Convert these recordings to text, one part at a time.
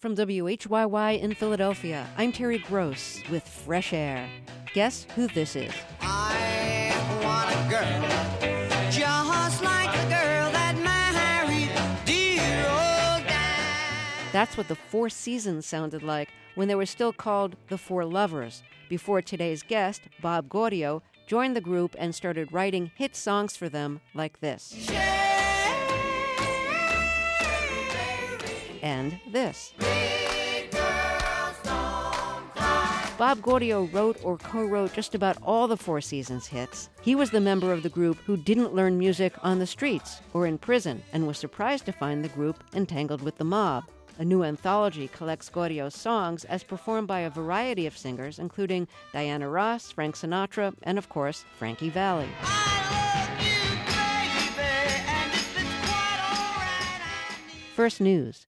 From WHYY in Philadelphia, I'm Terry Gross with Fresh Air. Guess who this is? I want a girl just like the girl that married dear old dad. That's what the Four Seasons sounded like when they were still called the Four Lovers, before today's guest, Bob Gaudio, joined the group and started writing hit songs for them like this. And this. Bob Gaudio wrote or co-wrote just about all the Four Seasons hits. He was the member of the group who didn't learn music on the streets or in prison and was surprised to find the group entangled with the mob. A new anthology collects Gaudio's songs as performed by a variety of singers, including Diana Ross, Frank Sinatra, and of course, Frankie Valli. First News.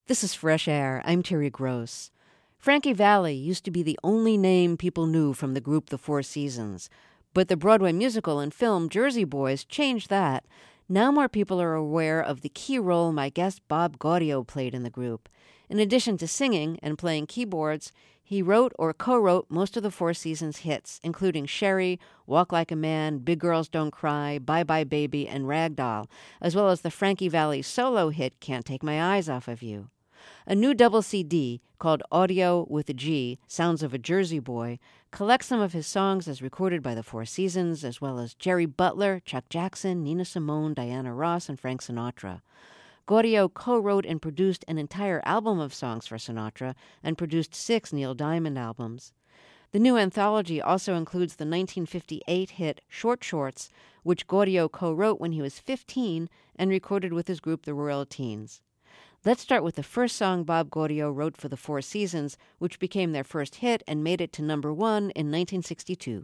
This is Fresh Air. I'm Terry Gross. Frankie Valli used to be the only name people knew from the group The Four Seasons. But the Broadway musical and film Jersey Boys changed that. Now more people are aware of the key role my guest Bob Gaudio played in the group. In addition to singing and playing keyboards, he wrote or co-wrote most of the Four Seasons hits, including Sherry, Walk Like a Man, Big Girls Don't Cry, Bye Bye Baby, and Ragdoll, as well as the Frankie Valli solo hit Can't Take My Eyes Off of You. A new double CD called Audio with a G, Sounds of a Jersey Boy, collects some of his songs as recorded by the Four Seasons, as well as Jerry Butler, Chuck Jackson, Nina Simone, Diana Ross, and Frank Sinatra. Gaudio co-wrote and produced an entire album of songs for Sinatra and produced 6 Neil Diamond albums. The new anthology also includes the 1958 hit Short Shorts, which Gaudio co-wrote when he was 15 and recorded with his group the Royal Teens. Let's start with the first song Bob Gaudio wrote for the Four Seasons, which became their first hit and made it to number 1 in 1962.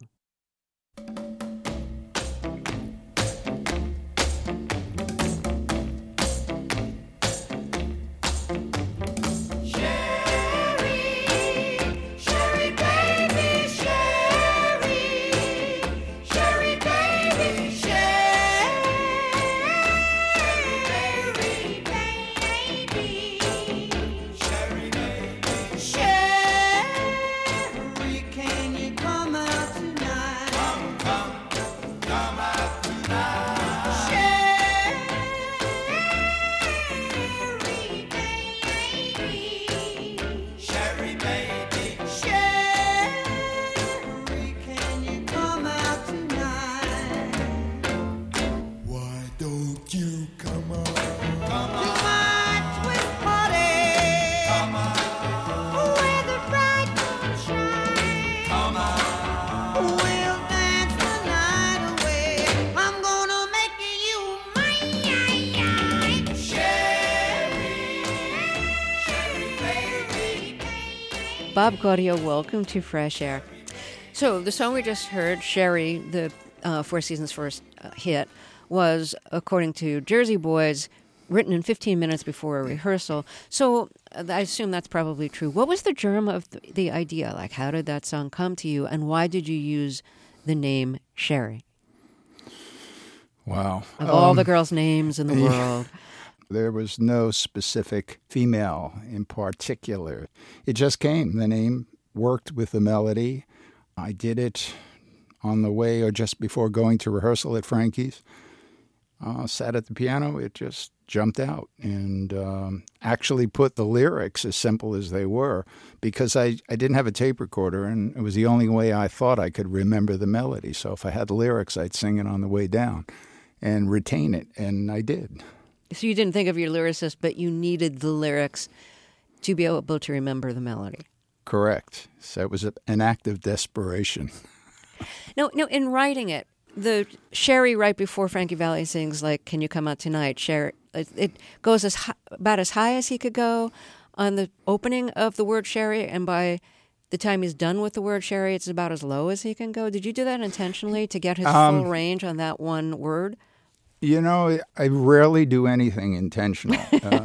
Bob Gaudio, welcome to Fresh Air. So the song we just heard, Sherry, the Four Seasons' first hit, was, according to Jersey Boys, written in 15 minutes before a rehearsal. So I assume that's probably true. What was the germ of the idea? Like, how did that song come to you, and why did you use the name Sherry? Wow. Of all the girls' names in the world. There was no specific female in particular. It just came. The name worked with the melody. I did it on the way or just before going to rehearsal at Frankie's. Sat at the piano. It just jumped out and actually put the lyrics, as simple as they were, because I didn't have a tape recorder, and it was the only way I thought I could remember the melody. So if I had the lyrics, I'd sing it on the way down and retain it, and I did. So you didn't think of your lyricist, but you needed the lyrics to be able to remember the melody. Correct. So it was an act of desperation. No, in writing it, the Sherry right before Frankie Valli sings, like, "Can you come out tonight?" Sherry, it goes about as high as he could go on the opening of the word Sherry, and by the time he's done with the word Sherry, it's about as low as he can go. Did you do that intentionally to get his full range on that one word? You know, I rarely do anything intentional.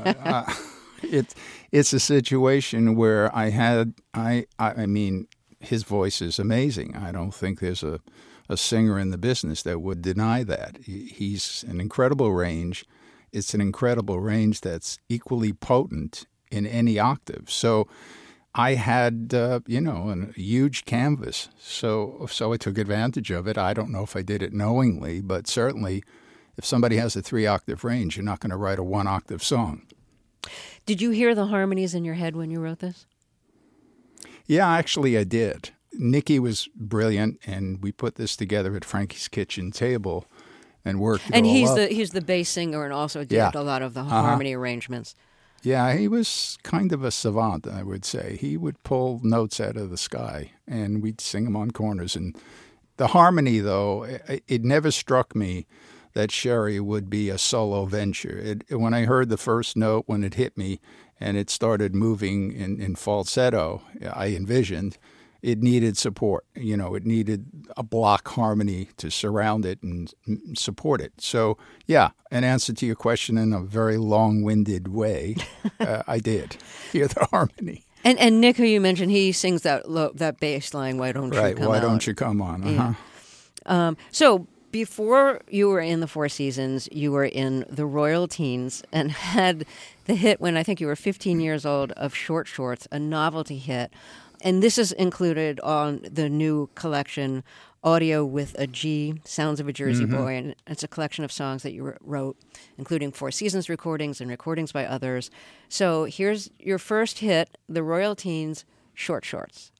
It's a situation where I mean, his voice is amazing. I don't think there's a singer in the business that would deny that. He's an incredible range. It's an incredible range that's equally potent in any octave. So I had, a huge canvas. So I took advantage of it. I don't know if I did it knowingly, but certainly if somebody has a 3-octave range, you're not going to write a 1-octave song. Did you hear the harmonies in your head when you wrote this? Yeah, actually I did. Nikki was brilliant, and we put this together at Frankie's kitchen table and worked it and all up. And he's the bass singer and also did a lot of the harmony arrangements. Yeah, he was kind of a savant, I would say. He would pull notes out of the sky, and we'd sing them on corners. And the harmony, though, it never struck me that Sherry would be a solo venture. When I heard the first note, when it hit me and it started moving in falsetto, I envisioned it needed support. It needed a block harmony to surround it and support it. So, yeah, an answer to your question in a very long-winded way, I did hear the harmony. And Nick, who you mentioned, he sings that bass line, "Why don't you come Right, why out?" don't you come on? Uh-huh. Yeah. So before you were in the Four Seasons, you were in the Royal Teens and had the hit when I think you were 15 years old of Short Shorts, a novelty hit. And this is included on the new collection, Audio with a G, Sounds of a Jersey Boy. And it's a collection of songs that you wrote, including Four Seasons recordings and recordings by others. So here's your first hit, the Royal Teens, Short Shorts.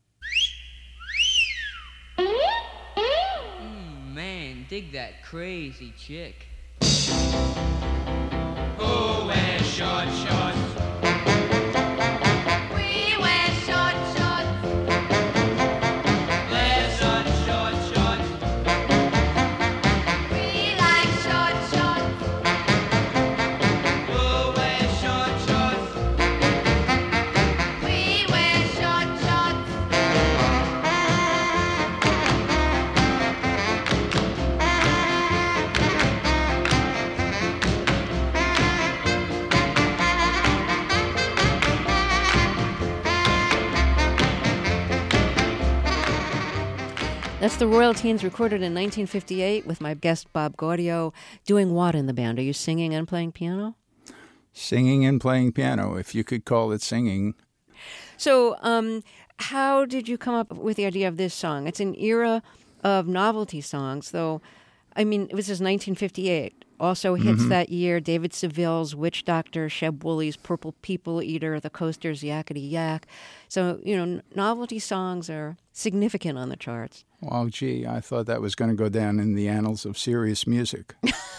Man, dig that crazy chick. Who wears short shorts? We wear short shorts. There's such short shorts. We like short shorts. Who wears short shorts? We wear short shorts. That's the Royal Teens, recorded in 1958 with my guest Bob Gaudio. Doing what in the band? Are you singing and playing piano? Singing and playing piano, if you could call it singing. So how did you come up with the idea of this song? It's an era of novelty songs, though. I mean, this is 1958. Also hits that year, David Seville's Witch Doctor, Sheb Wooley's Purple People Eater, The Coasters' Yakety Yak. So, novelty songs are significant on the charts. Well, gee, I thought that was going to go down in the annals of serious music.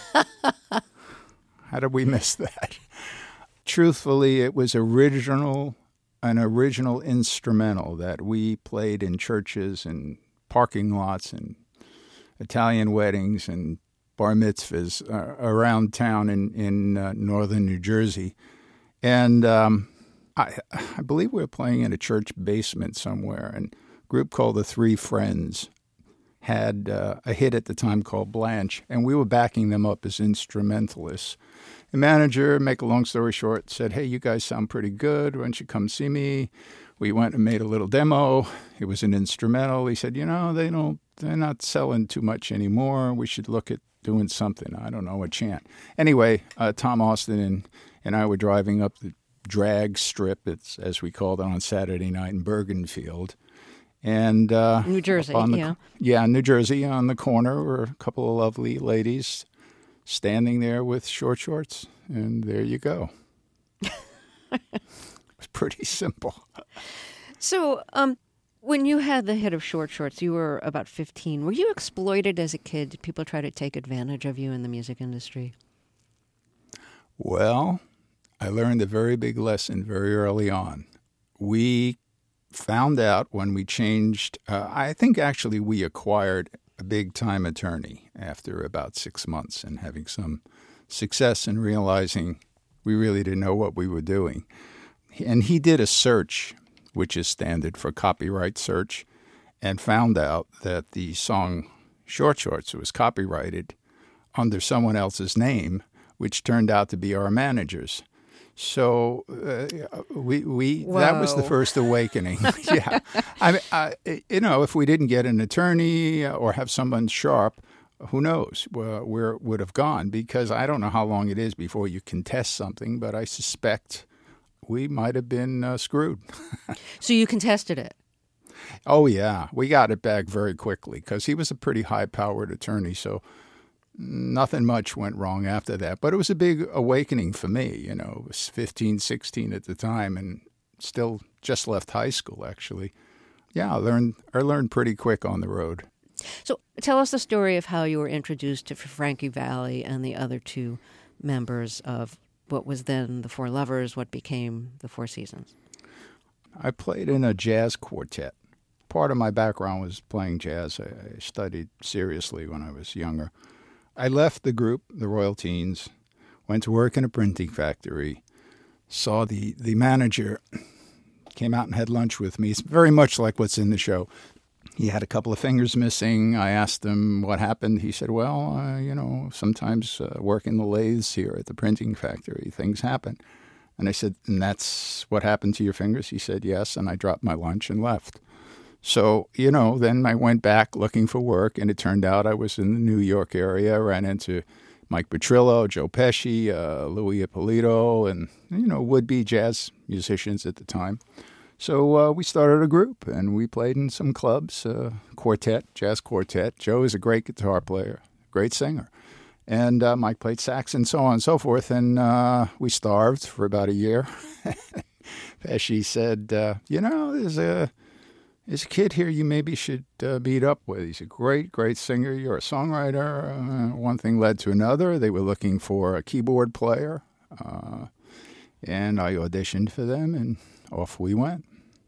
How did we miss that? Truthfully, it was an original instrumental that we played in churches and parking lots and Italian weddings and bar mitzvahs around town in northern New Jersey. And I believe we were playing in a church basement somewhere, and a group called the Three Friends had a hit at the time called Blanche, and we were backing them up as instrumentalists. The manager, make a long story short, said, "Hey, you guys sound pretty good. Why don't you come see me?" We went and made a little demo. It was an instrumental. He said, they're not selling too much anymore. We should look at doing something. I don't know, a chant. Anyway, Tom Austin and I were driving up the drag strip, it's as we called it, on Saturday night in Bergenfield. And New Jersey, yeah. Yeah, New Jersey. On the corner were a couple of lovely ladies standing there with short shorts, and there you go. It's pretty simple. So, when you had the hit of Short Shorts, you were about 15. Were you exploited as a kid? Did people try to take advantage of you in the music industry? Well, I learned a very big lesson very early on. We found out when we changed, I think actually we acquired a big-time attorney after about 6 months and having some success in realizing we really didn't know what we were doing. And he did a search, which is standard for copyright search, and found out that the song Short Shorts was copyrighted under someone else's name, which turned out to be our manager's. So we that was the first awakening. Yeah, if we didn't get an attorney or have someone sharp, who knows where it would have gone? Because I don't know how long it is before you contest something, but I suspect we might have been screwed. So you contested it? Oh, yeah. We got it back very quickly because he was a pretty high-powered attorney, so nothing much went wrong after that. But it was a big awakening for me. It was 15, 16 at the time and still just left high school, actually. Yeah, I learned pretty quick on the road. So tell us the story of how you were introduced to Frankie Valli and the other two members of what was then the Four Lovers, what became the Four Seasons. I played in a jazz quartet. Part of my background was playing jazz. I studied seriously when I was younger. I left the group, the Royal Teens, went to work in a printing factory, saw the manager came out and had lunch with me. It's very much like what's in the show. He had a couple of fingers missing. I asked him what happened. He said, well, sometimes working the lathes here at the printing factory, things happen. And I said, and that's what happened to your fingers? He said, yes. And I dropped my lunch and left. So, then I went back looking for work, and it turned out I was in the New York area. I ran into Mike Petrillo, Joe Pesci, Louis Ippolito, and, would-be jazz musicians at the time. So we started a group, and we played in some clubs, jazz quartet. Joe is a great guitar player, great singer. And Mike played sax and so on and so forth, and we starved for about a year. Pesci said, there's a kid here you maybe should meet up with. He's a great, great singer. You're a songwriter. One thing led to another. They were looking for a keyboard player, and I auditioned for them, and off we went.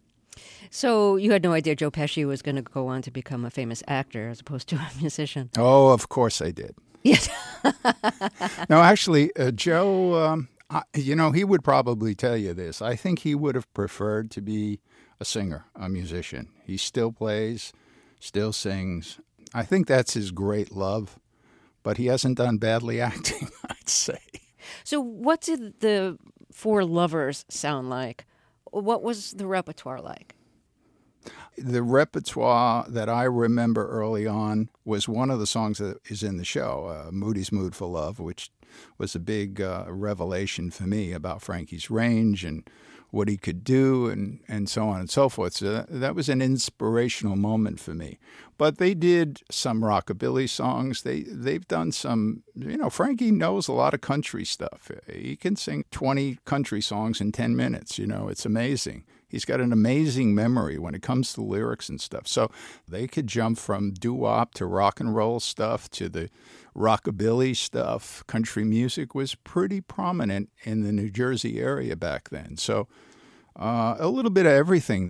So you had no idea Joe Pesci was going to go on to become a famous actor as opposed to a musician? Oh, of course I did. Yes. No, actually, Joe, he would probably tell you this. I think he would have preferred to be a singer, a musician. He still plays, still sings. I think that's his great love, but he hasn't done badly acting, I'd say. So what did the Four Lovers sound like? What was the repertoire like? The repertoire that I remember early on was one of the songs that is in the show, Moody's Mood for Love, which was a big revelation for me about Frankie's range and what he could do and so on and so forth. So that was an inspirational moment for me. But they did some rockabilly songs. They've done some, Frankie knows a lot of country stuff. He can sing 20 country songs in 10 minutes. It's amazing. He's got an amazing memory when it comes to lyrics and stuff. So they could jump from doo-wop to rock and roll stuff to the rockabilly stuff. Country music was pretty prominent in the New Jersey area back then. So a little bit of everything.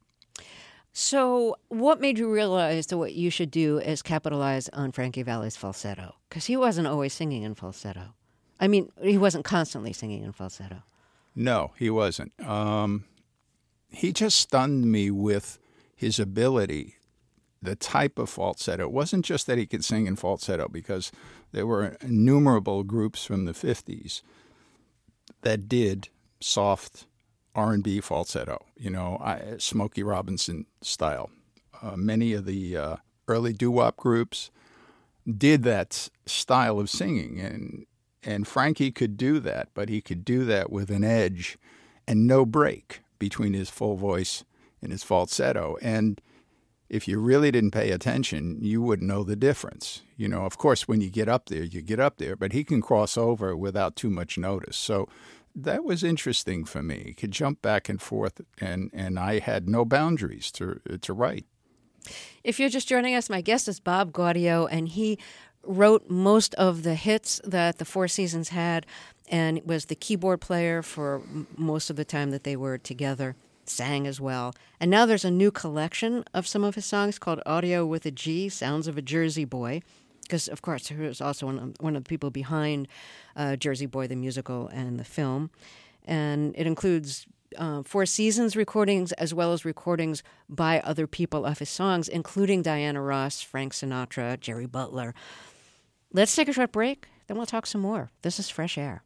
So what made you realize that what you should do is capitalize on Frankie Valli's falsetto? Because he wasn't always singing in falsetto. I mean, he wasn't constantly singing in falsetto. No, he wasn't. He just stunned me with his ability, the type of falsetto. It wasn't just that he could sing in falsetto, because there were innumerable groups from the 50s that did soft R&B falsetto, Smokey Robinson style. Many of the early doo-wop groups did that style of singing, and Frankie could do that, but he could do that with an edge and no break between his full voice and his falsetto. And if you really didn't pay attention, you wouldn't know the difference. Of course, when you get up there, you get up there, but he can cross over without too much notice. So that was interesting for me. He could jump back and forth, and I had no boundaries to write. If you're just joining us, my guest is Bob Gaudio, and he wrote most of the hits that the Four Seasons had, and was the keyboard player for most of the time that they were together, sang as well. And now there's a new collection of some of his songs called Audio with a G, Sounds of a Jersey Boy, because, of course, he was also one of the people behind Jersey Boy, the musical and the film. And it includes Four Seasons recordings as well as recordings by other people of his songs, including Diana Ross, Frank Sinatra, Jerry Butler. Let's take a short break, then we'll talk some more. This is Fresh Air.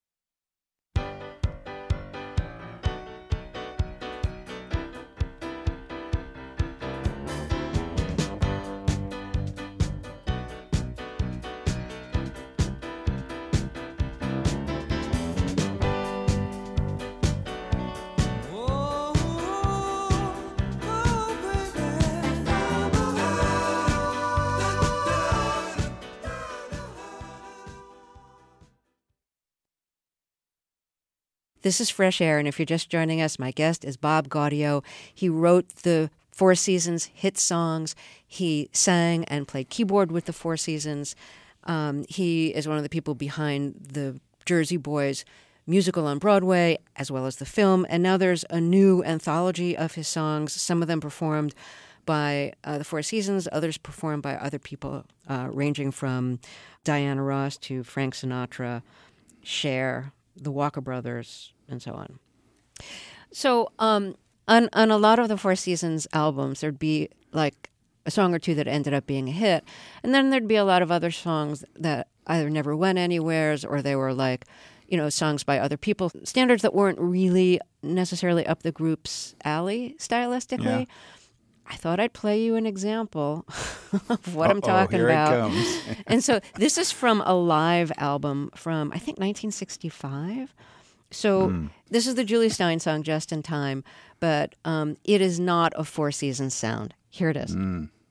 This is Fresh Air, and if you're just joining us, my guest is Bob Gaudio. He wrote the Four Seasons hit songs. He sang and played keyboard with the Four Seasons. He is one of the people behind the Jersey Boys musical on Broadway, as well as the film. And now there's a new anthology of his songs, some of them performed by the Four Seasons, others performed by other people, ranging from Diana Ross to Frank Sinatra, Cher, the Walker Brothers, and so on. So On a lot of the Four Seasons albums, there'd be like a song or two that ended up being a hit. And then there'd be a lot of other songs that either never went anywheres or they were like, songs by other people, standards that weren't really necessarily up the group's alley stylistically. Yeah. I thought I'd play you an example of what I'm talking here about. It comes. And so this is from a live album from, I think, 1965. So this is the Julie Stein song, Just in Time, but it is not a Four Seasons sound. Here it is.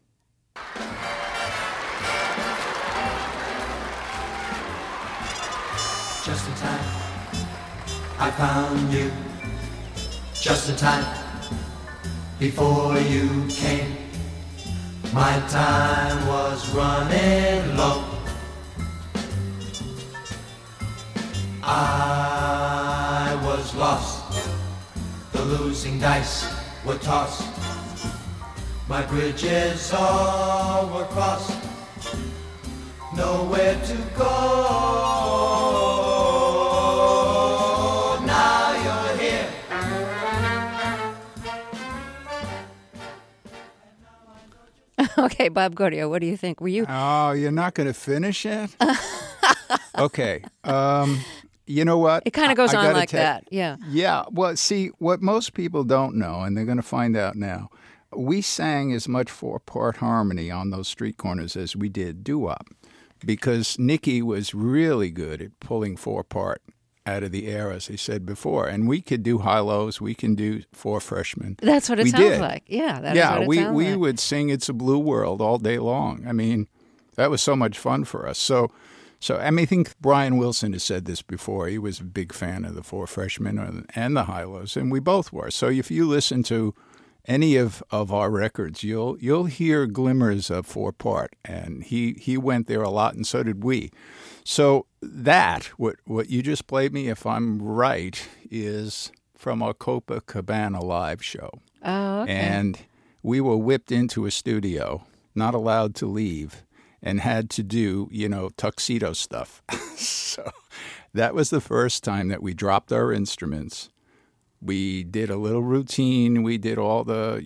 Just in time, I found you. Just in time, before you came. My time was running low. I was lost. The losing dice were tossed. My bridges all were crossed. Nowhere to go. Now you're here. Okay, Bob Gaudio, what do you think? Were you? Oh, you're not going to finish it? Okay. You know what? It kind of goes I on gotta like that. Yeah. Yeah. Well, see, what most people don't know, and they're going to find out now, we sang as much four-part harmony on those street corners as we did doo-wop, because Nicky was really good at pulling four-part out of the air, as I said before. And we could do high-lows. We can do Four Freshmen. That's what it we sounds did. like. Yeah, that is what it sounds we like. would sing It's a Blue World all day long. I mean, that was so much fun for us. So I mean, I think Brian Wilson has said this before. He was a big fan of the Four Freshmen and the high-lows, and we both were. So if you listen to any of our records, you'll hear glimmers of four-part, and he went there a lot, and so did we. So that, what you just played me, if I'm right, is from our Copacabana live show. Oh, okay. And we were whipped into a studio, not allowed to leave, and had to do, tuxedo stuff. So that was the first time that we dropped our instruments. We did a little routine. We did all the,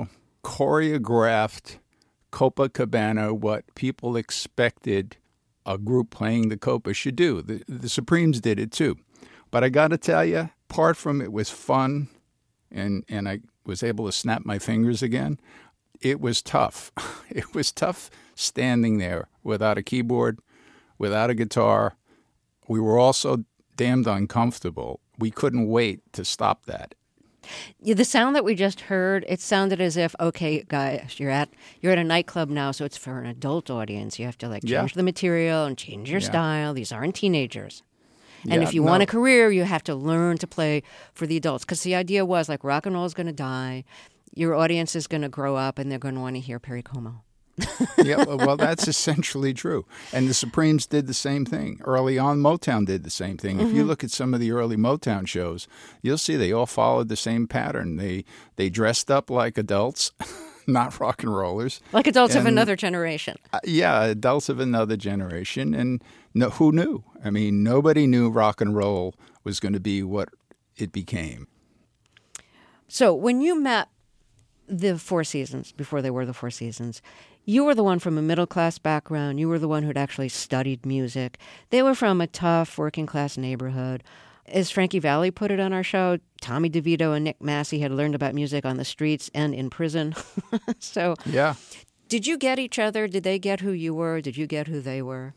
choreographed Copacabana, what people expected a group playing the Copa should do. The Supremes did it too. But I got to tell you, apart from it was fun and I was able to snap my fingers again, it was tough. It was tough standing there without a keyboard, without a guitar. We were also damned uncomfortable. We couldn't wait to stop that. Yeah, the sound that we just heard, it sounded as if, okay, guys, you're at a nightclub now, so it's for an adult audience. You have to change the material and change your style. These aren't teenagers. And if you want a career, you have to learn to play for the adults. Because the idea was rock and roll is going to die. Your audience is going to grow up and they're going to want to hear Perry Como. Yeah, well, that's essentially true. And the Supremes did the same thing. Early on, Motown did the same thing. If you look at some of the early Motown shows, you'll see they all followed the same pattern. They dressed up like adults, not rock and rollers. Like adults of another generation. Yeah, adults of another generation. And who knew? I mean, nobody knew rock and roll was going to be what it became. So when you met the Four Seasons, before they were the Four Seasons, you were the one from a middle-class background. You were the one who'd actually studied music. They were from a tough working-class neighborhood. As Frankie Valli put it on our show, Tommy DeVito and Nick Massey had learned about music on the streets and in prison. So, yeah. Did you get each other? Did they get who you were? Did you get who they were?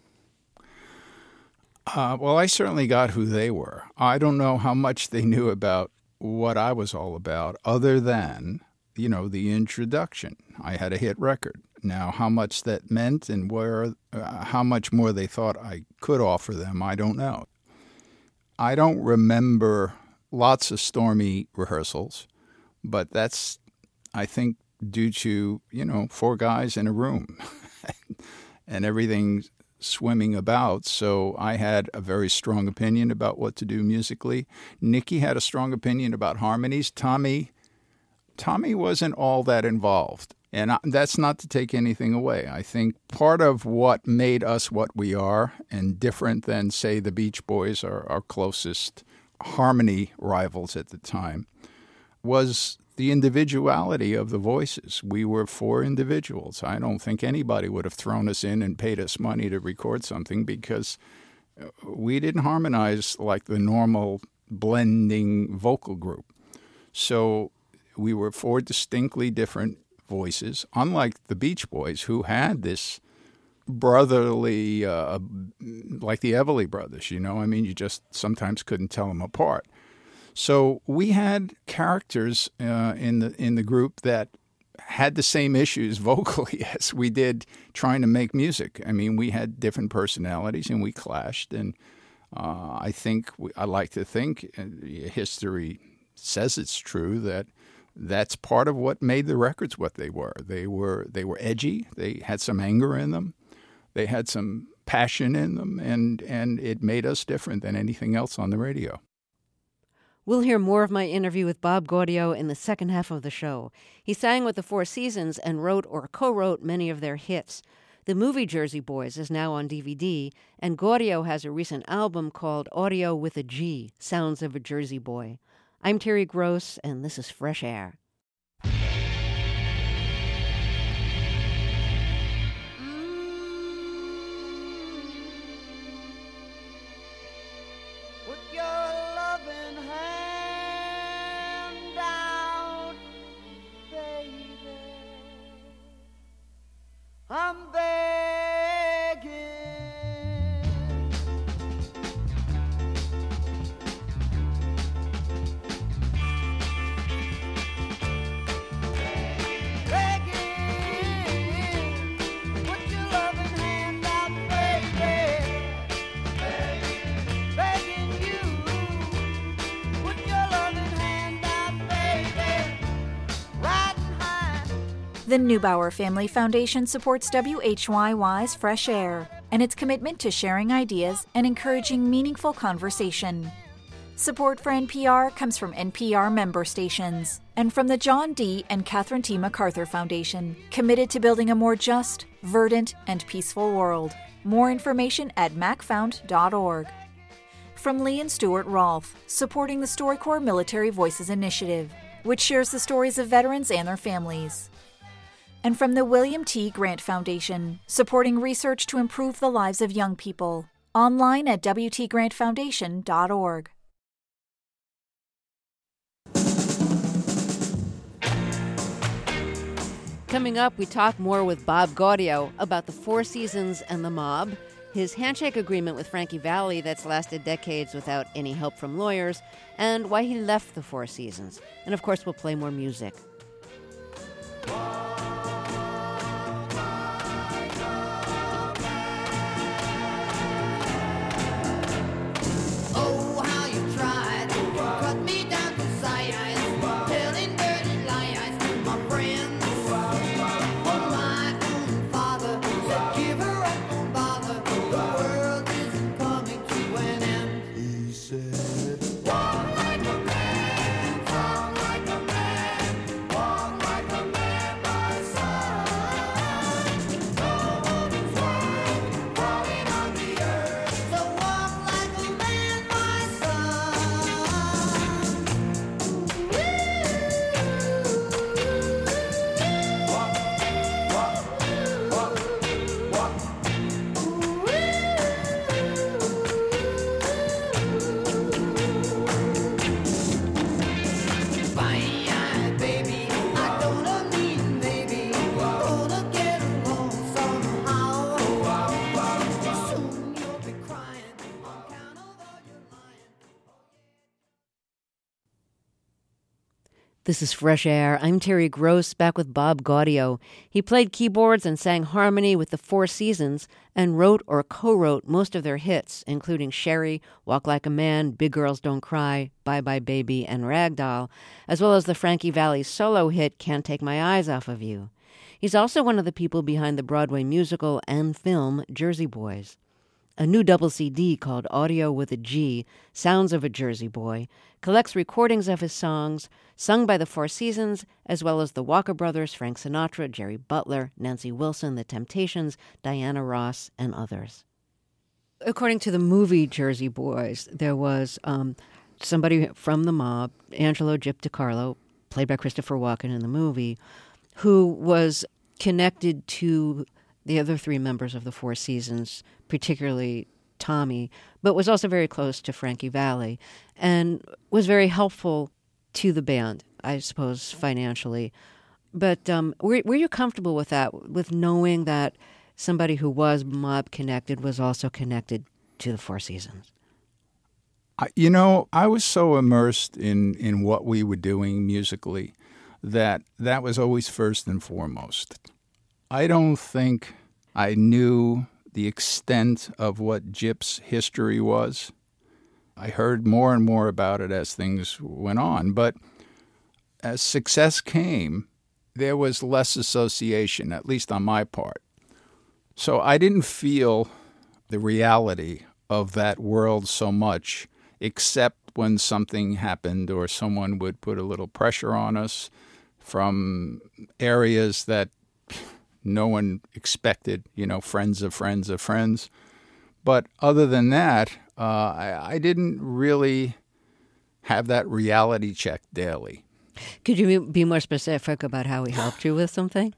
Well, I certainly got who they were. I don't know how much they knew about what I was all about, other than, the introduction. I had a hit record. Now, how much that meant and how much more they thought I could offer them, I don't know. I don't remember lots of stormy rehearsals, but that's, I think, due to, four guys in a room and everything swimming about. So I had a very strong opinion about what to do musically. Nicky had a strong opinion about harmonies. Tommy wasn't all that involved. And that's not to take anything away. I think part of what made us what we are, and different than, say, the Beach Boys, our closest harmony rivals at the time, was the individuality of the voices. We were 4 individuals. I don't think anybody would have thrown us in and paid us money to record something because we didn't harmonize like the normal blending vocal group. So we were 4 distinctly different voices, unlike the Beach Boys, who had this brotherly, like the Everly Brothers, you know? I mean, you just sometimes couldn't tell them apart. So we had characters in the group that had the same issues vocally as we did trying to make music. I mean, we had different personalities and we clashed. And I like to think, history says it's true, that that's part of what made the records what they were. They were edgy. They had some anger in them. They had some passion in them, and it made us different than anything else on the radio. We'll hear more of my interview with Bob Gaudio in the second half of the show. He sang with the Four Seasons and wrote or co-wrote many of their hits. The movie Jersey Boys is now on DVD, and Gaudio has a recent album called Audio with a G, Sounds of a Jersey Boy. I'm Terry Gross, and this is Fresh Air. Put your loving hand out, baby. I'm begging. Begging. Put your loving hand out, baby. Begging you. Put your loving hand out, baby. Riding high. The Neubauer Family Foundation supports WHYY's Fresh Air and its commitment to sharing ideas and encouraging meaningful conversation. Support for NPR comes from NPR member stations and from the John D. and Catherine T. MacArthur Foundation, committed to building a more just, verdant, and peaceful world. More information at macfound.org. From Lee and Stuart Rolfe, supporting the StoryCorps Military Voices Initiative, which shares the stories of veterans and their families. And from the William T. Grant Foundation, supporting research to improve the lives of young people. Online at wtgrantfoundation.org. Coming up, we talk more with Bob Gaudio about the Four Seasons and the mob, his handshake agreement with Frankie Valli that's lasted decades without any help from lawyers, and why he left the Four Seasons. And of course, we'll play more music. Oh, how you tried to cut me down to size, telling dirty lies to my friends. Oh, my own father said, give her up, don't bother. The world isn't coming to an end. He said, walk like a man, talk like a man, walk like a man, my son. No woman's world falling on the earth, so walk like a man, my son. Fine, baby, I don't mean maybe, gonna get along somehow. Soon you'll be crying on account of all your lying. This is Fresh Air. I'm Terry Gross, back with Bob Gaudio. He played keyboards and sang harmony with the Four Seasons and wrote or co-wrote most of their hits, including Sherry, Walk Like a Man, Big Girls Don't Cry, Bye Bye Baby, and Ragdoll, as well as the Frankie Valli solo hit Can't Take My Eyes Off of You. He's also one of the people behind the Broadway musical and film Jersey Boys. A new double CD called Audio with a G, Sounds of a Jersey Boy, collects recordings of his songs, sung by the Four Seasons, as well as the Walker Brothers, Frank Sinatra, Jerry Butler, Nancy Wilson, The Temptations, Diana Ross, and others. According to the movie Jersey Boys, there was somebody from the mob, Angelo Gyp DiCarlo, played by Christopher Walken in the movie, who was connected to the other three members of the Four Seasons, particularly Tommy, but was also very close to Frankie Valli and was very helpful to the band, I suppose, financially. But were you comfortable with that, with knowing that somebody who was mob connected was also connected to the Four Seasons? I was so immersed in what we were doing musically that was always first and foremost. I don't think I knew the extent of what Jip's history was. I heard more and more about it as things went on, but as success came, there was less association, at least on my part. So I didn't feel the reality of that world so much, except when something happened or someone would put a little pressure on us from areas that no one expected, friends of friends of friends. But other than that, I didn't really have that reality check daily. Could you be more specific about how he helped you with something?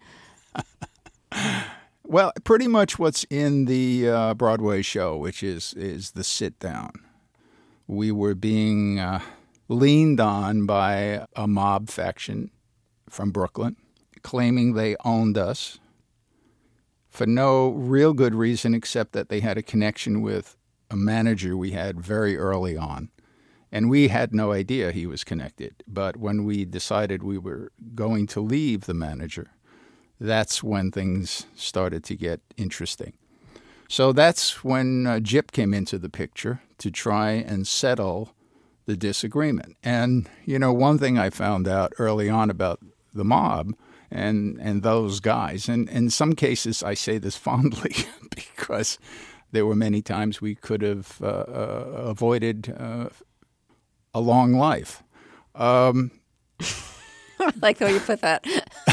Well, pretty much what's in the Broadway show, which is the sit down. We were being leaned on by a mob faction from Brooklyn, claiming they owned us for no real good reason except that they had a connection with a manager we had very early on. And we had no idea he was connected. But when we decided we were going to leave the manager, that's when things started to get interesting. So that's when Jip came into the picture to try and settle the disagreement. And, one thing I found out early on about the mob and those guys, and in some cases I say this fondly because there were many times we could have avoided a long life. I like the way you put that.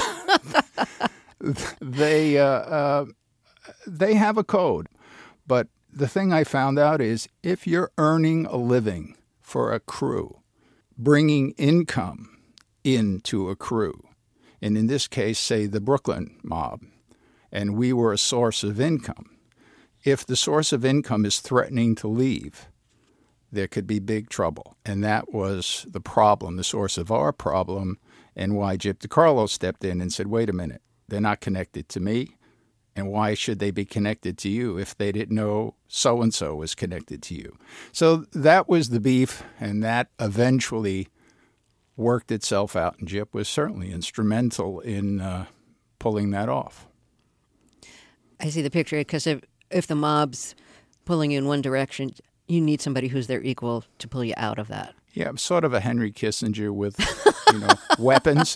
They have a code. But the thing I found out is if you're earning a living for a crew, bringing income into a crew, and in this case, say the Brooklyn mob, and we were a source of income, if the source of income is threatening to leave, there could be big trouble. And that was the problem, the source of our problem, and why Jip DeCarlo stepped in and said, wait a minute, they're not connected to me, and why should they be connected to you if they didn't know so-and-so was connected to you? So that was the beef, and that eventually worked itself out, and Jip was certainly instrumental in pulling that off. I see the picture, because if the mob's pulling you in one direction, you need somebody who's their equal to pull you out of that. Yeah, I'm sort of a Henry Kissinger with, weapons.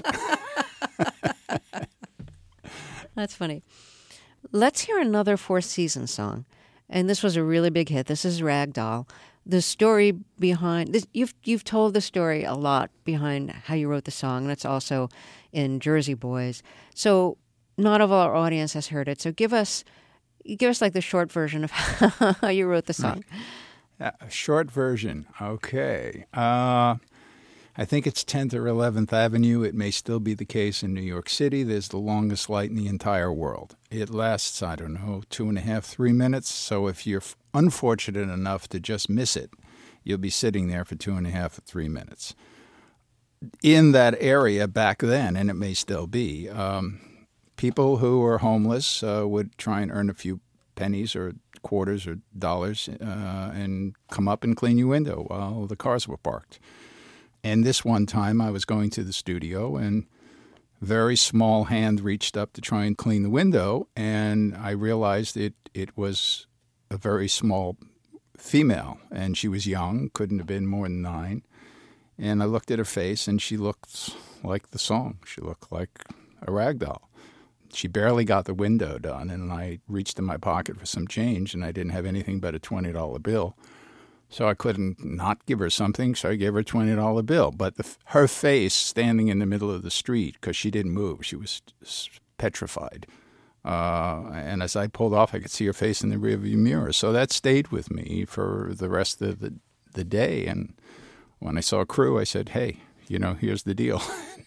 That's funny. Let's hear another Four Seasons song. And this was a really big hit. This is Rag Doll. The story behind this, you've told the story a lot behind how you wrote the song, and it's also in Jersey Boys. So not all of our audience has heard it. So give us like the short version of how you wrote the song. A short version. Okay. I think it's 10th or 11th Avenue. It may still be the case in New York City. There's the longest light in the entire world. It lasts, 2.5, 3 minutes. So if you're unfortunate enough to just miss it, you'll be sitting there for 2.5 or 3 minutes. In that area back then, and it may still be, people who were homeless would try and earn a few pennies or quarters or dollars and come up and clean your window while the cars were parked. And this one time I was going to the studio and a very small hand reached up to try and clean the window, and I realized it was a very small female, and she was young, couldn't have been more than 9. And I looked at her face, and she looked like the song. She looked like a rag doll. She barely got the window done, and I reached in my pocket for some change, and I didn't have anything but a $20 bill. So I couldn't not give her something, so I gave her a $20 bill. But her face standing in the middle of the street, because she didn't move, she was petrified. And as I pulled off, I could see her face in the rearview mirror. So that stayed with me for the rest of the day. And when I saw Crew, I said, hey, here's the deal.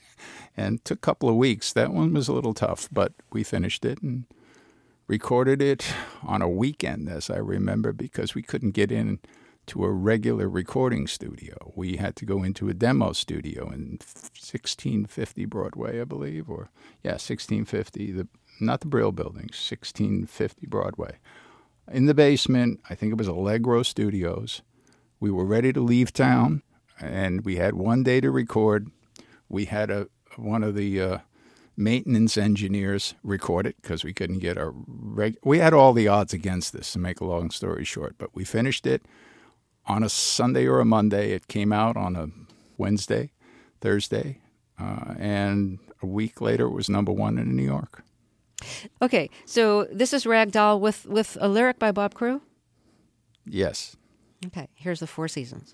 And it took a couple of weeks. That one was a little tough, but we finished it and recorded it on a weekend, as I remember, because we couldn't get in to a regular recording studio. We had to go into a demo studio in 1650 Broadway, I believe, 1650, not the Brill Building, 1650 Broadway. In the basement, I think it was Allegro Studios. We were ready to leave town, and we had one day to record. We had one of the maintenance engineers record it because we couldn't get we had all the odds against this, to make a long story short. But we finished it on a Sunday or a Monday. It came out on a Wednesday, Thursday, and a week later it was number one in New York. Okay, so this is Ragdoll with a lyric by Bob Crewe? Yes. Okay, here's the Four Seasons.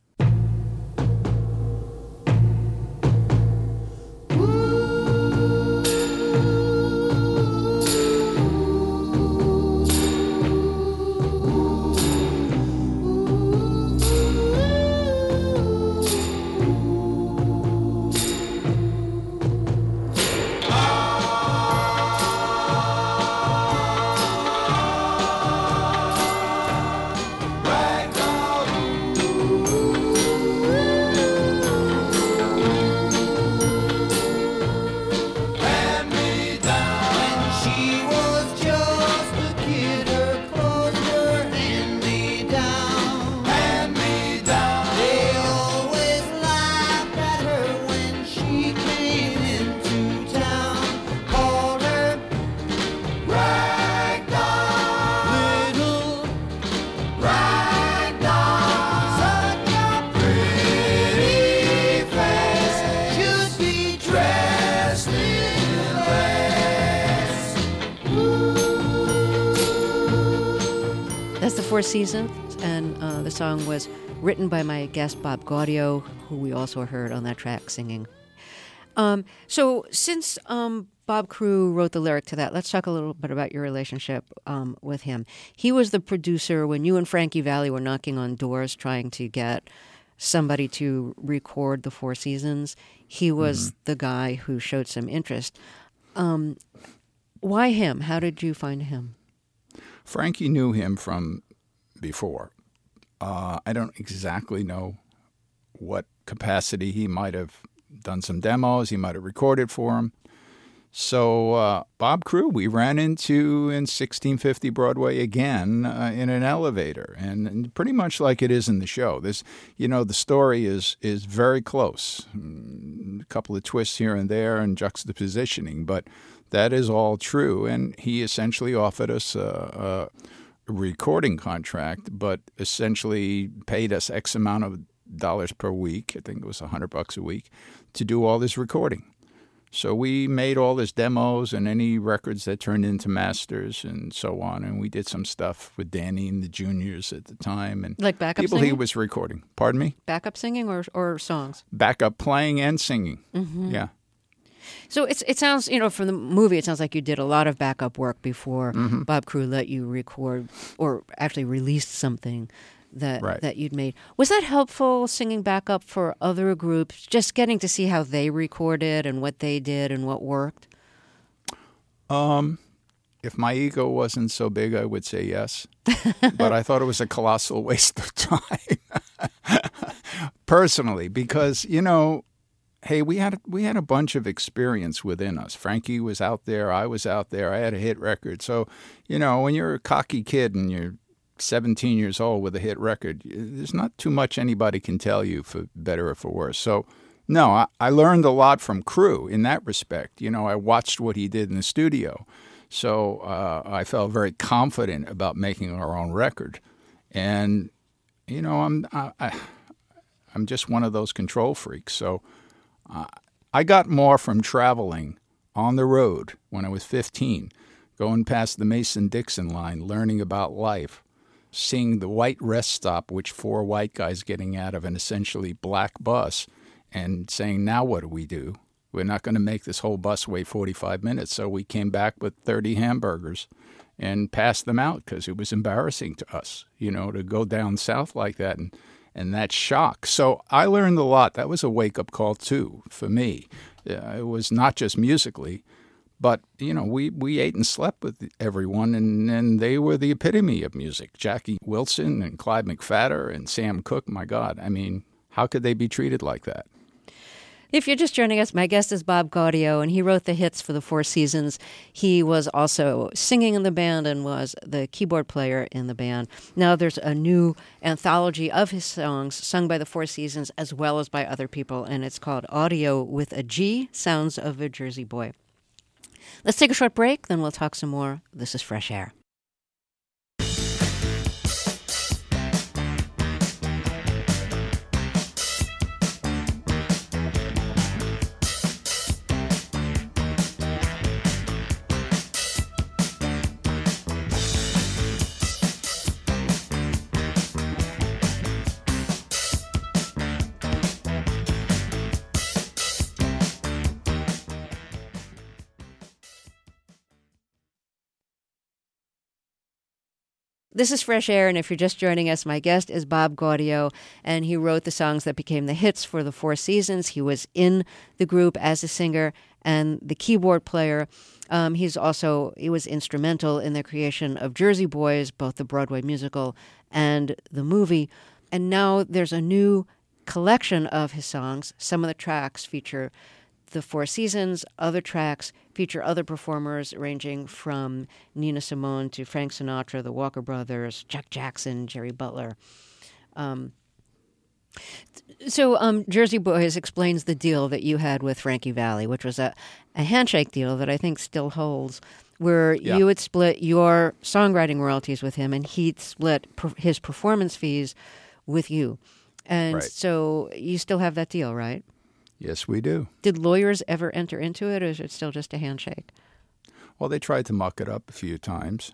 That's the Four Seasons, and the song was written by my guest Bob Gaudio, who we also heard on that track singing. So since Bob Crewe wrote the lyric to that, let's talk a little bit about your relationship with him. He was the producer when you and Frankie Valli were knocking on doors trying to get somebody to record the Four Seasons. He was the guy who showed some interest. Why him? How did you find him? Frankie knew him from before. I don't exactly know what capacity. He might have done some demos. He might have recorded for him. So Bob Crewe, we ran into in 1650 Broadway again in an elevator, and pretty much like it is in the show. This, the story is very close. A couple of twists here and there and juxtapositioning, but that is all true. And he essentially offered us a recording contract, but essentially paid us X amount of dollars per week. I think it was $100 a week to do all this recording. So we made all his demos and any records that turned into masters and so on. And we did some stuff with Danny and the Juniors at the time. And like backup people singing? he was recording. Pardon me? Backup singing or songs? Backup playing and singing. Mm-hmm. Yeah. So it sounds, from the movie, it sounds like you did a lot of backup work before Bob Crewe let you record or actually released something that you'd made. Was that helpful, singing backup for other groups, just getting to see how they recorded and what they did and what worked? If my ego wasn't so big, I would say yes. But I thought it was a colossal waste of time, personally, because, hey, we had a bunch of experience within us. Frankie was out there. I was out there. I had a hit record. So, when you're a cocky kid and you're 17 years old with a hit record, there's not too much anybody can tell you, for better or for worse. So, no, I learned a lot from Crewe in that respect. I watched what he did in the studio. So I felt very confident about making our own record. And, I'm just one of those control freaks. So I got more from traveling on the road when I was 15, going past the Mason-Dixon line, learning about life, seeing the white rest stop, which 4 white guys getting out of an essentially black bus, and saying, now what do we do? We're not going to make this whole bus wait 45 minutes. So we came back with 30 hamburgers and passed them out because it was embarrassing to us, to go down south like that and that shock. So I learned a lot. That was a wake-up call, too, for me. It was not just musically, but, we ate and slept with everyone, and they were the epitome of music. Jackie Wilson and Clyde McPhatter and Sam Cooke, my God. I mean, how could they be treated like that? If you're just joining us, my guest is Bob Gaudio, and he wrote the hits for the Four Seasons. He was also singing in the band and was the keyboard player in the band. Now there's a new anthology of his songs sung by the Four Seasons as well as by other people, and it's called Audio with a G, Sounds of a Jersey Boy. Let's take a short break, then we'll talk some more. This is Fresh Air. This is Fresh Air, and if you're just joining us, my guest is Bob Gaudio, and he wrote the songs that became the hits for the Four Seasons. He was in the group as a singer and the keyboard player. He was instrumental in the creation of Jersey Boys, both the Broadway musical and the movie. And now there's a new collection of his songs. Some of the tracks feature the Four Seasons. Other tracks feature other performers ranging from Nina Simone to Frank Sinatra, the Walker Brothers, Jack Jackson, Jerry Butler. So Jersey Boys explains the deal that you had with Frankie Valli, which was a handshake deal that I think still holds, where you would split your songwriting royalties with him and he'd split his performance fees with you. And so you still have that deal, right? Yes, we do. Did lawyers ever enter into it, or is it still just a handshake? Well, they tried to muck it up a few times.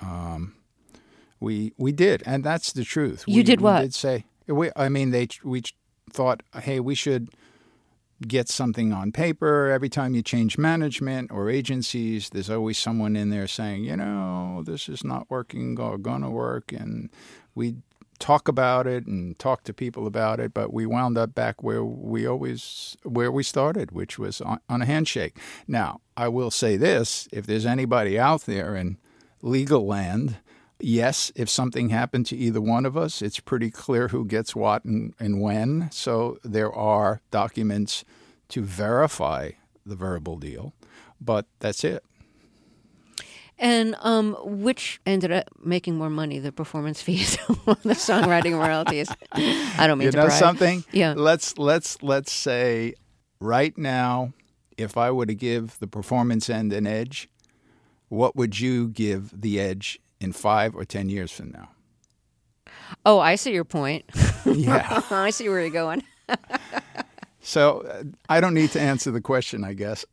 We did, and that's the truth. You did what? We did say we thought, hey, we should get something on paper. Every time you change management or agencies, there's always someone in there saying, this is not working or gonna work, and we talk about it and talk to people about it, but we wound up back where we started, which was on a handshake. Now, I will say this, if there's anybody out there in legal land, yes, if something happened to either one of us, it's pretty clear who gets what and when. So there are documents to verify the verbal deal, but that's it. And which ended up making more money, the performance fees or the songwriting royalties? I don't mean to brag. Something? Yeah. Let's say right now, if I were to give the performance end an edge, what would you give the edge in 5 or 10 years from now? Oh, I see your point. Yeah. I see where you're going. So I don't need to answer the question, I guess.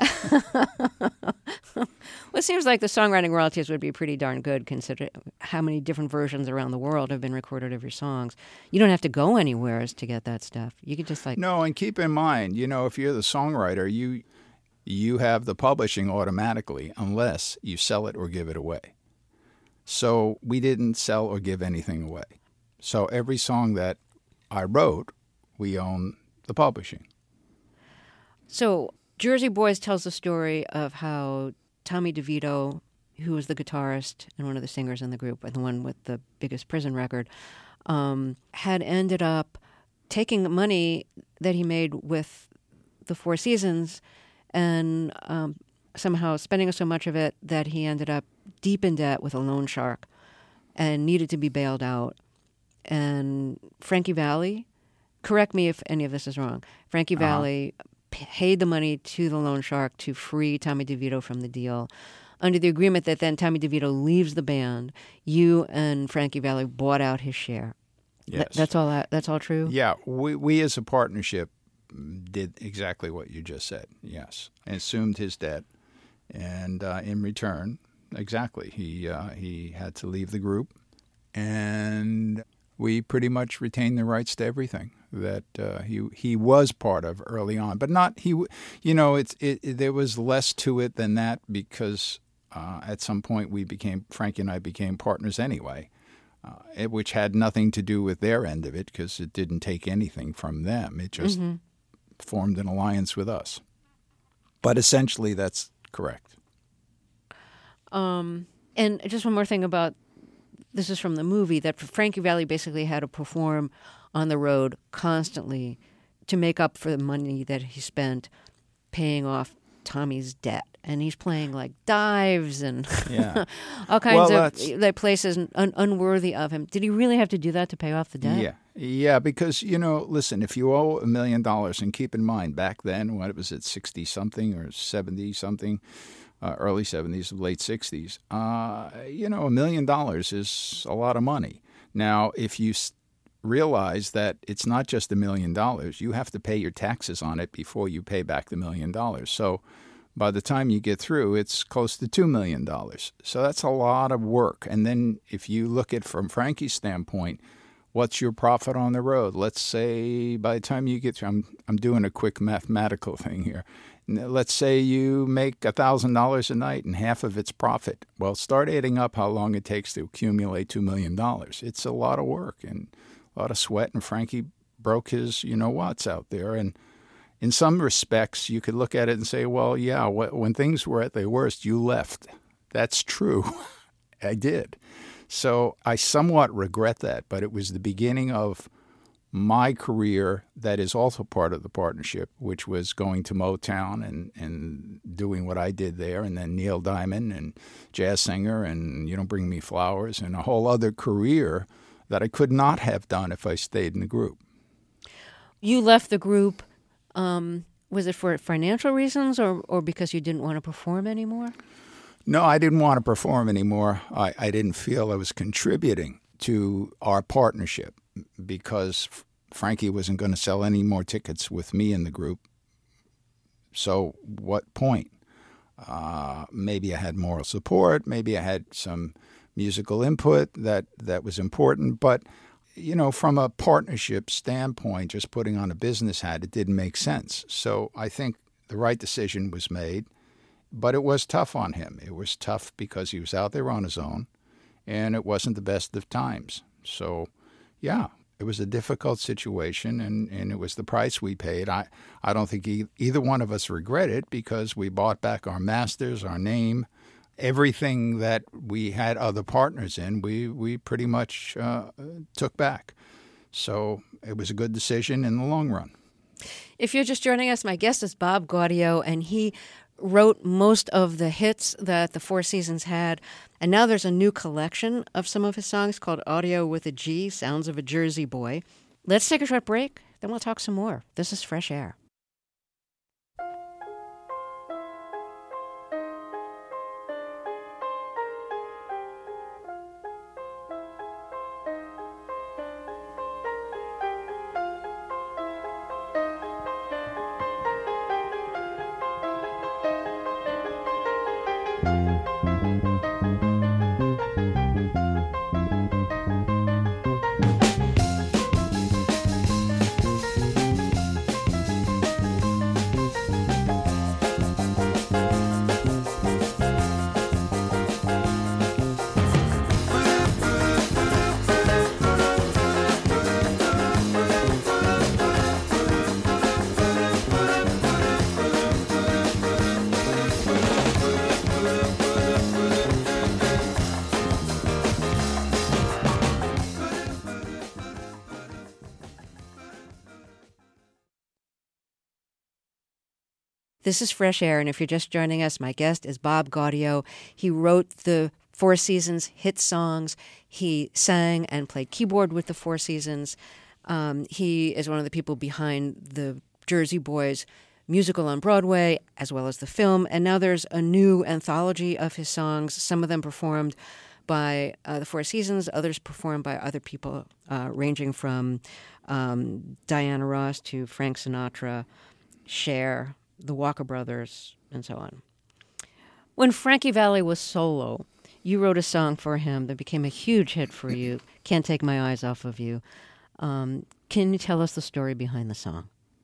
Well, it seems like the songwriting royalties would be pretty darn good, considering how many different versions around the world have been recorded of your songs. You don't have to go anywhere to get that stuff. You could just No, and keep in mind, if you're the songwriter, you have the publishing automatically unless you sell it or give it away. So we didn't sell or give anything away. So every song that I wrote, we own the publishing. So Jersey Boys tells the story of how Tommy DeVito, who was the guitarist and one of the singers in the group and the one with the biggest prison record, had ended up taking the money that he made with the Four Seasons and somehow spending so much of it that he ended up deep in debt with a loan shark and needed to be bailed out. And Frankie Valli, correct me if any of this is wrong, Frankie Valli paid the money to the loan shark to free Tommy DeVito from the deal. Under the agreement that then Tommy DeVito leaves the band, you and Frankie Valli bought out his share. Yes. That's all true? Yeah, we as a partnership did exactly what you just said, yes. And assumed his debt. And in return, exactly, he had to leave the group. And we pretty much retained the rights to everything that he was part of early on, but not there was less to it than that because at some point Frankie and I became partners anyway. which had nothing to do with their end of it because it didn't take anything from them. It just formed an alliance with us. But essentially, that's correct. And just one more thing about, this is from the movie, that Frankie Valli basically had to perform on the road constantly to make up for the money that he spent paying off Tommy's debt. And he's playing like dives and all kinds of like places unworthy of him. Did he really have to do that to pay off the debt? Yeah, because, listen, if you owe $1 million, and keep in mind, back then, what was it, 60-something or 70-something, early 70s, late 60s, $1 million is a lot of money. Now, if you realize that it's not just $1 million, you have to pay your taxes on it before you pay back the $1 million. So by the time you get through, it's close to $2 million. So that's a lot of work. And then if you look at from Frankie's standpoint, what's your profit on the road? Let's say by the time you get through, I'm doing a quick mathematical thing here. Let's say you make $1,000 a night and half of it's profit. Well, start adding up how long it takes to accumulate $2 million. It's a lot of work and a lot of sweat. And Frankie broke his you-know-whats out there. And in some respects, you could look at it and say, well, yeah, when things were at their worst, you left. That's true. I did. So I somewhat regret that, but it was the beginning of my career that is also part of the partnership, which was going to Motown and doing what I did there, and then Neil Diamond and jazz singer and You Don't Bring Me Flowers and a whole other career that I could not have done if I stayed in the group. You left the group. Was it for financial reasons or because you didn't want to perform anymore? No, I didn't want to perform anymore. I didn't feel I was contributing to our partnership because Frankie wasn't going to sell any more tickets with me in the group. So what point? Maybe I had moral support. Maybe I had some musical input that was important. But, from a partnership standpoint, just putting on a business hat, it didn't make sense. So I think the right decision was made. But it was tough on him. It was tough because he was out there on his own, and it wasn't the best of times. So, yeah, it was a difficult situation, and it was the price we paid. I don't think either one of us regret it because we bought back our masters, our name, everything that we had other partners in, we pretty much took back. So it was a good decision in the long run. If you're just joining us, my guest is Bob Gaudio, and he wrote most of the hits that the Four Seasons had. And now there's a new collection of some of his songs called Audio with a G, Sounds of a Jersey Boy. Let's take a short break, then we'll talk some more. This is Fresh Air. This is Fresh Air, and if you're just joining us, my guest is Bob Gaudio. He wrote the Four Seasons hit songs. He sang and played keyboard with the Four Seasons. He is one of the people behind the Jersey Boys musical on Broadway, as well as the film. And now there's a new anthology of his songs, some of them performed by the Four Seasons, others performed by other people, ranging from Diana Ross to Frank Sinatra, Cher, the Walker Brothers, and so on. When Frankie Valli was solo, you wrote a song for him that became a huge hit for you, Can't Take My Eyes Off of You. Can you tell us the story behind the song?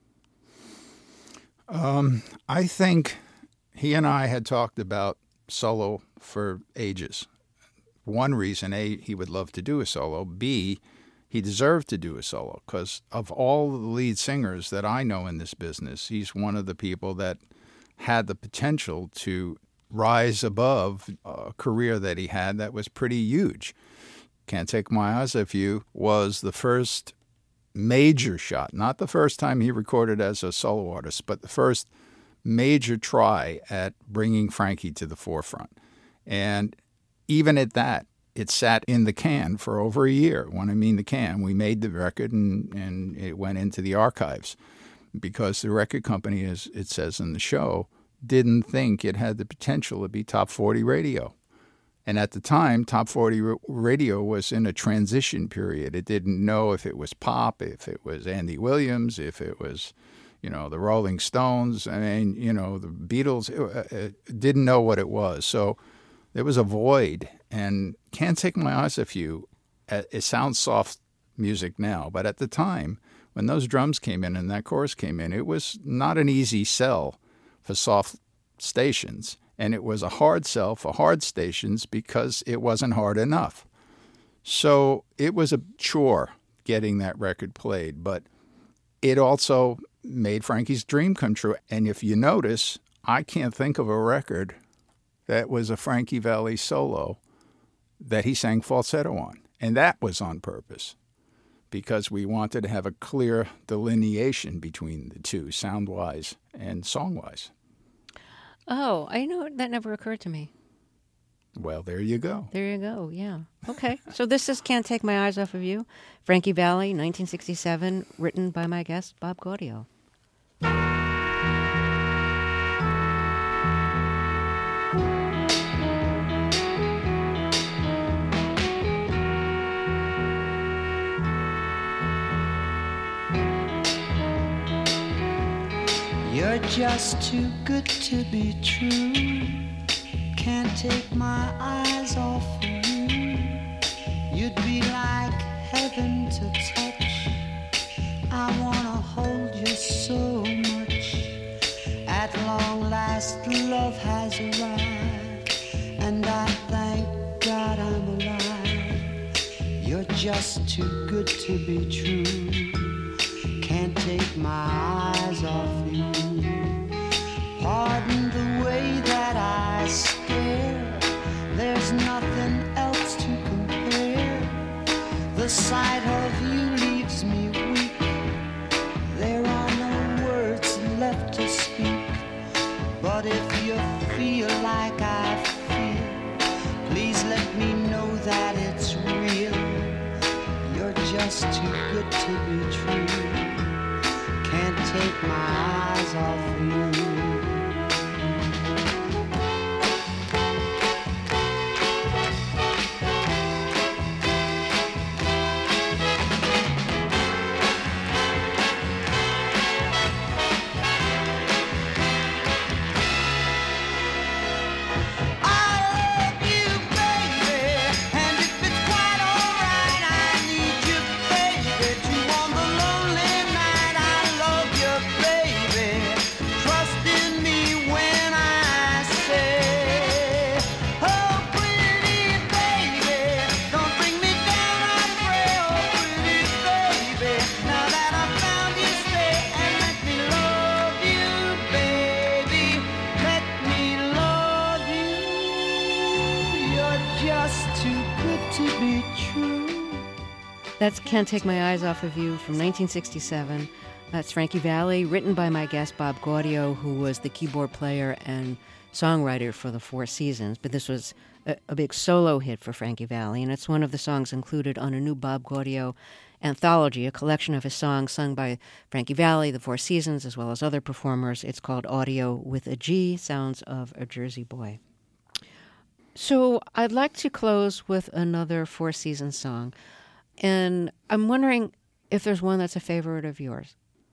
I think he and I had talked about solo for ages. one reason, A, he would love to do a solo, B, he deserved to do a solo, because of all the lead singers that I know in this business, he's one of the people that had the potential to rise above a career that he had that was pretty huge. Can't Take My Eyes Off You was the first major shot, not the first time he recorded as a solo artist, but the first major try at bringing Frankie to the forefront. And even at that, it sat in the can for over a year. When I mean the can, we made the record and it went into the archives because the record company, as it says in the show, didn't think it had the potential to be top 40 radio. And at the time, top 40 radio was in a transition period. It didn't know if it was pop, if it was Andy Williams, if it was, the Rolling Stones. I mean, the Beatles. It didn't know what it was. So there was a void. And Can't Take My Eyes Off You, it sounds soft music now, but at the time, when those drums came in and that chorus came in, it was not an easy sell for soft stations. And it was a hard sell for hard stations because it wasn't hard enough. So it was a chore getting that record played, but it also made Frankie's dream come true. And if you notice, I can't think of a record that was a Frankie Valli solo that he sang falsetto on. And that was on purpose because we wanted to have a clear delineation between the two, sound-wise and song-wise. Oh, I know that never occurred to me. Well, there you go. There you go, yeah. Okay, so this is Can't Take My Eyes Off of You, Frankie Valli, 1967, written by my guest, Bob Gaudio. You're just too good to be true. Can't take my eyes off of you. You'd be like heaven to touch. I wanna hold you so much. At long last, love has arrived, and I thank God I'm alive. You're just too good to be true. Can't take my eyes off you. Pardon the way that I stare. There's nothing else to compare. The sight of you leaves me weak. There are no words left to speak. But if you feel like I feel, please let me know that it's real. You're just too good to be true. Can't take my eyes off you. That's Can't Take My Eyes Off of You from 1967. That's Frankie Valli, written by my guest Bob Gaudio, who was the keyboard player and songwriter for the Four Seasons. But this was a big solo hit for Frankie Valli, and it's one of the songs included on a new Bob Gaudio anthology, a collection of his songs sung by Frankie Valli, the Four Seasons, as well as other performers. It's called Audio with a G, Sounds of a Jersey Boy. So I'd like to close with another Four Seasons song. And I'm wondering if there's one that's a favorite of yours.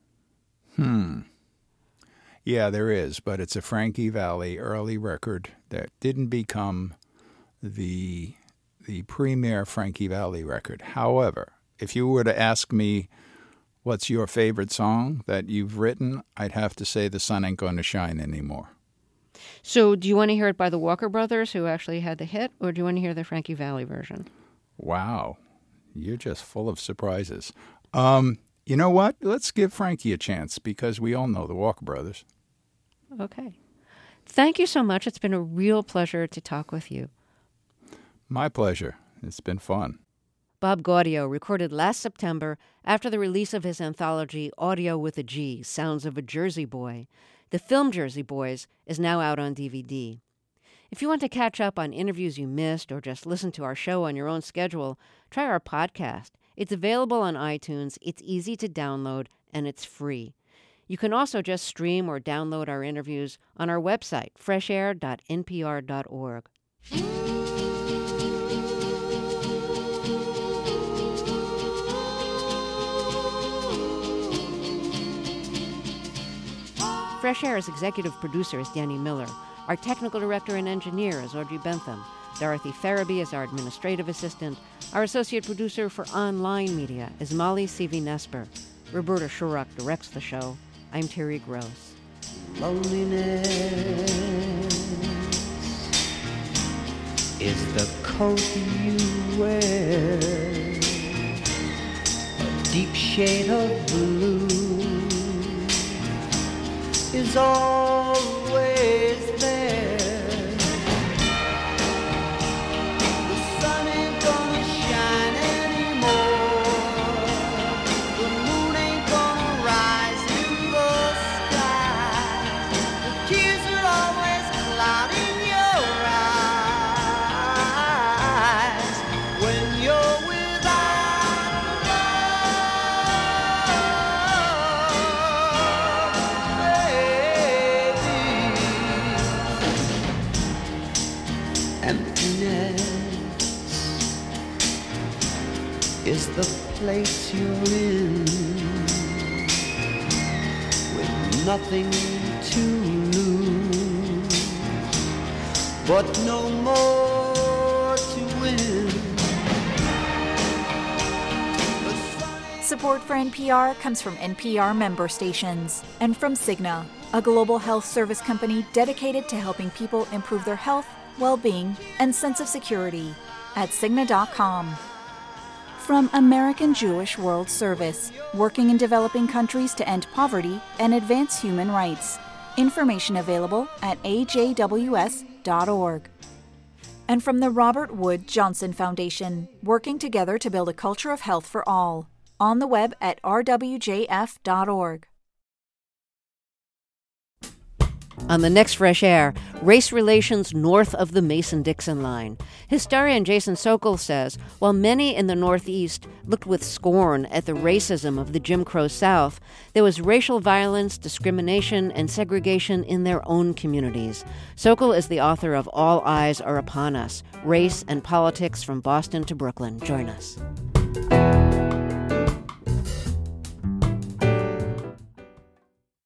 Yeah, there is, but it's a Frankie Valli early record that didn't become the premier Frankie Valli record. However, if you were to ask me what's your favorite song that you've written, I'd have to say The Sun Ain't Gonna Shine Anymore. So do you want to hear it by the Walker Brothers, who actually had the hit, or do you want to hear the Frankie Valli version? Wow. You're just full of surprises. You know what? Let's give Frankie a chance because we all know the Walker Brothers. Okay. Thank you so much. It's been a real pleasure to talk with you. My pleasure. It's been fun. Bob Gaudio recorded last September after the release of his anthology Audio with a G, Sounds of a Jersey Boy. The film Jersey Boys is now out on DVD. If you want to catch up on interviews you missed or just listen to our show on your own schedule, try our podcast. It's available on iTunes, it's easy to download, and it's free. You can also just stream or download our interviews on our website, freshair.npr.org. Fresh Air's executive producer is Danny Miller. Our technical director and engineer is Audrey Bentham. Dorothy Farabee is our administrative assistant. Our associate producer for online media is Molly Seavey-Nesper. Roberta Shurrock directs the show. I'm Terry Gross. Loneliness is the coat you wear, a deep shade of blue is always there. The sun ain't gonna shine anymore. The moon ain't gonna rise in the sky. The tears are always clouding your eyes when you're without love. Emptiness is the place you're in with nothing to lose, but no more to win. Support for NPR comes from NPR member stations and from Cigna, a global health service company dedicated to helping people improve their health, well-being, and sense of security at Cigna.com. From American Jewish World Service, working in developing countries to end poverty and advance human rights. Information available at ajws.org. And from the Robert Wood Johnson Foundation, working together to build a culture of health for all. On the web at rwjf.org. On the next Fresh Air, race relations north of the Mason-Dixon line. Historian Jason Sokol says, while many in the Northeast looked with scorn at the racism of the Jim Crow South, there was racial violence, discrimination, and segregation in their own communities. Sokol is the author of All Eyes Are Upon Us, Race and Politics from Boston to Brooklyn. Join us.